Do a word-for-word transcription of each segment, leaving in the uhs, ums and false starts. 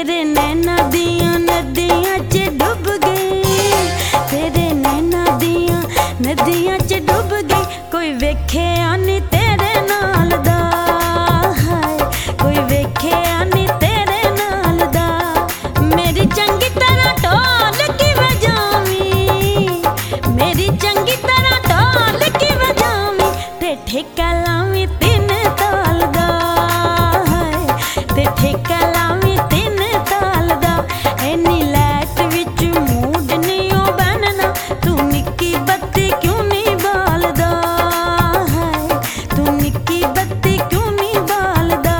तेरे नैना दियां नदियां च डुब गई, तेरे नैना दियां नदियां च डुब गई। कोई वेख्या नी तेरे नाल दा, हाय कोई वेख्या नी तेरे नाल दा। मेरी चंगी तरह ढोल की वजावी, मेरी चंगी तरह ढोल की वजावी, ते ठेका लावी तीन ताल दा, हाय ते ठेका लावी तीन ताल दा। एनी लैट विच मूड नी ओ बनना, तू निक्की बत्ती क्यों नी बालदा, हाय तू निक्की बत्ती क्यों नी बालदा।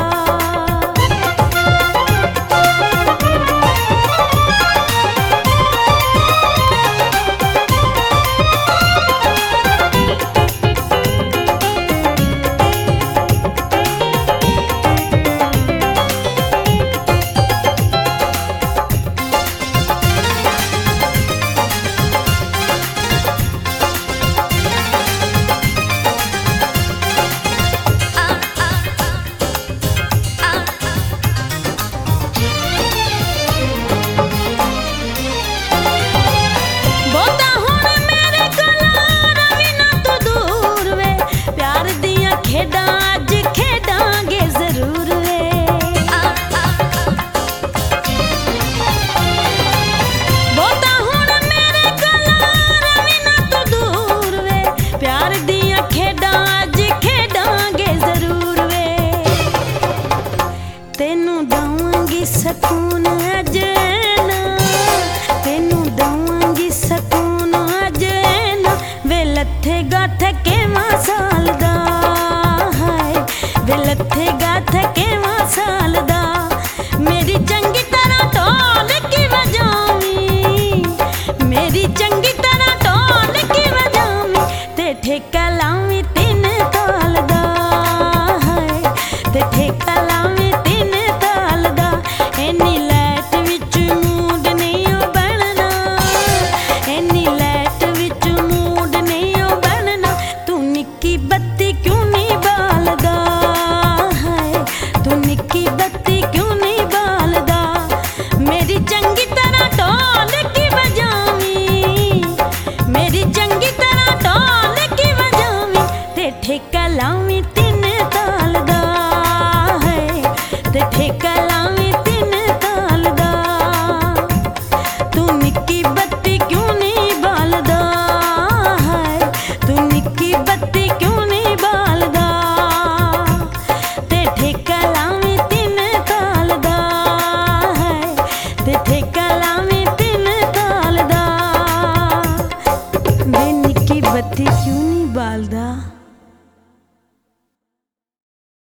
खेडां अज खेडांगे जरूर वे, बहुता हुण मेरे कोलों रवी ना तू दूर वे। प्यार दियां खेडां अज खेडांगे जरूर वे, तेनू दवांगी सकून अज ना, तेनू दवांगी सकून अज ना। वे लथे गाथ केवां साल दा, वे लथे गाथ केवां साल दा। मेरी चंगी तरह ढोल की वजावी, मेरी चंगी तरह ढोल की वजावी, ते ठेका लावी तीन ताल दा, हाय ते ठेका लावी तीन ताल दा। एनी लैट विच मूड नहीं ओ बनना, एनी लैट विच मूड नहीं ओ बनना, तू निक्की बत्ती क्यों नहीं बालदा, तू निक्की बत्ती क्यों नहीं बालदा। मेरी चंगी तरह ढोल की वजावी, मेरी चंगी तरह ढोल की वजावी, ते ठेका लावी तीन ताल दा, है ते ठेका